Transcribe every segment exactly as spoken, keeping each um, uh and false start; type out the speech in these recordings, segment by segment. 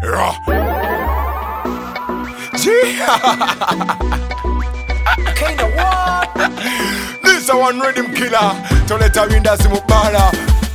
Raw. G. Kinda what? This a one rhythm killer. To let her in that's Mubala.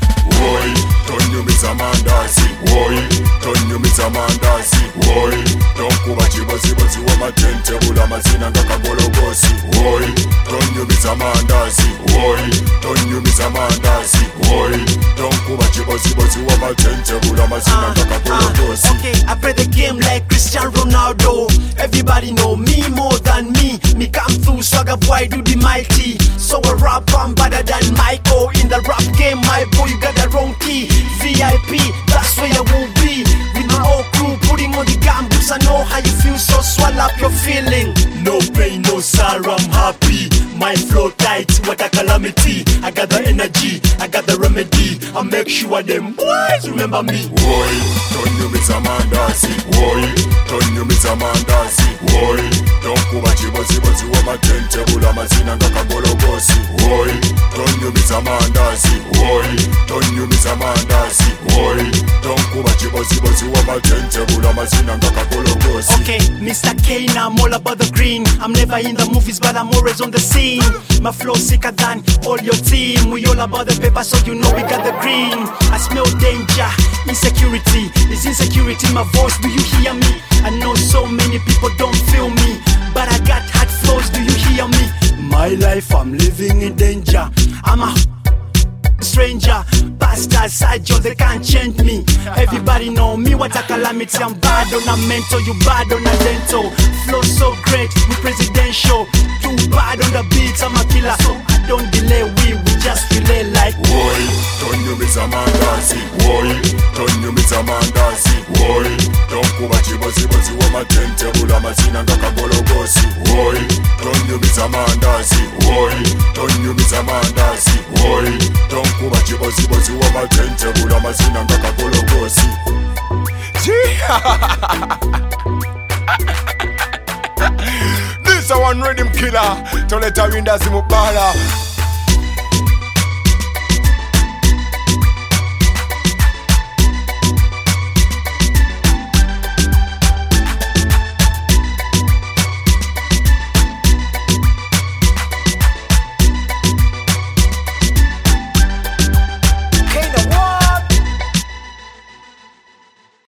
Woi, don't you miss a mandasi. Woi, don't you miss a mandasi. Woi, don't kuba chibosi bosi wa matente bula mazina ngaka gologosi. Woi, don't you miss a mandasi. Woi, don't you miss a mandasi. Woi, don't kuba chibosi bosi wa matente bula mazina ngaka gologosi. Okay, I play the game like Cristiano Ronaldo. Everybody know me more than me. Me come through, swagger boy, do the mighty. So a rap, I'm better than Michael. In the rap game, my boy, you got the wrong key. V I P, that's where I will be. With my whole crew, putting on the gambles. I know how you feel, so swallow up your feeling. No pain, no sorrow, I'm happy. My flow tight, what a calamity. I got the energy, I got the remedy. I make sure them boys remember me. Woi, don't you miss a mandasi. Woi, don't you miss a mandasi. Woi, don't kuba chibosi bosi wa matente bula mazina ngaka gologosi. Woi, don't you miss a mandasi. Woi, don't you miss a mandasi. Woi, don't kuba chibosi bosi wa matente bula mazina ngaka gologosi. Okay, Mister Kane, I'm all about the green. I'm never in the movies, but I'm always on the scene. My flow sicker than all your team. We all about the paper, so you know we got the green. I smell danger, insecurity. Is insecurity my voice? Do you hear me? I know so many people don't feel me, but I got hot flows. Do you hear me? My life, I'm living in danger. I'm a stranger, bastard side, yo, they can't change me. Everybody know me, what a calamity. I'm bad on a mental, you bad on a dental. Flow so great, we presidential. You bad on the beats, I'm a killer. So I don't delay, we, we just relay like. Woi, don't you miss a mandasi. Woi, don't you miss a mandasi. Woi, don't kuba chibosi bosi wa matente bula mazina ngaka gologosi. Woi, don't you miss a mandasi. Woi, don't you miss a mandasi. Woi, don't kuba chibosi bosi wa matente bula mazina ngaka gologosi. This a one rhythm killer. To let her in that's Mubala.